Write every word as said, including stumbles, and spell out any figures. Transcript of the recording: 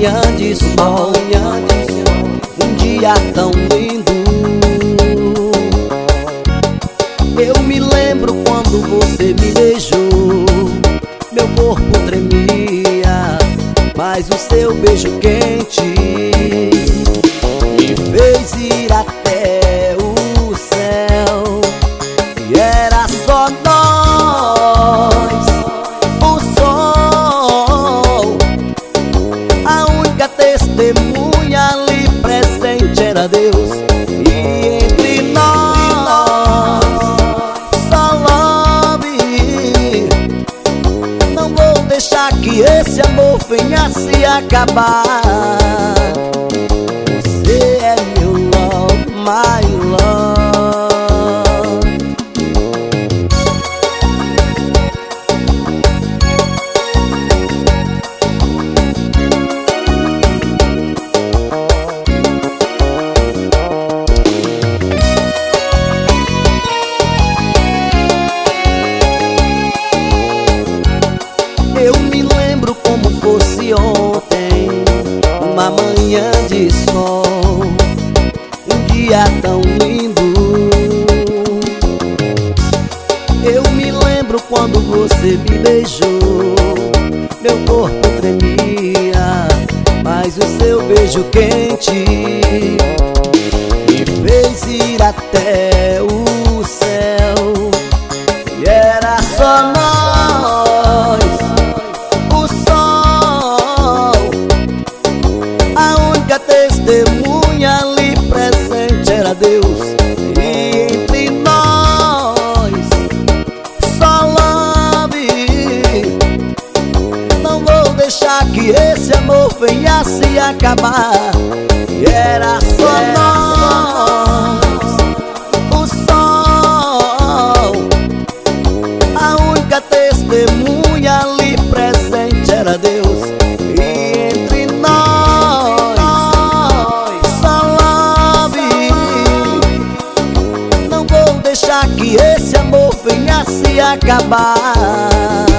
manhã de sol, um dia tão lindo. Eu me lembro quando você me beijou, meu corpo tremia, mas o seu beijo quente me fez ir até o céu. E era só nós, o sol, a única testemunha ali presente era Deus. E entre nós, só love. Não vou deixar que esse amor venha se acabar. Você é meu love, my love. Eu me lembro como fosse ontem, uma manhã de sol, um dia tão lindo. Eu me lembro quando você me beijou, meu corpo tremia, mas o seu beijo quente me fez ir até o céu. E era só nós, o sol, a única testemunha ali presente era Deus. E entre nós, só love. Não vou deixar que esse amor venha se acabar. E era só nós, o sol, a única testemunha ali presente era Deus. E entre nós, só love. Não vou deixar que esse amor venha se acabar.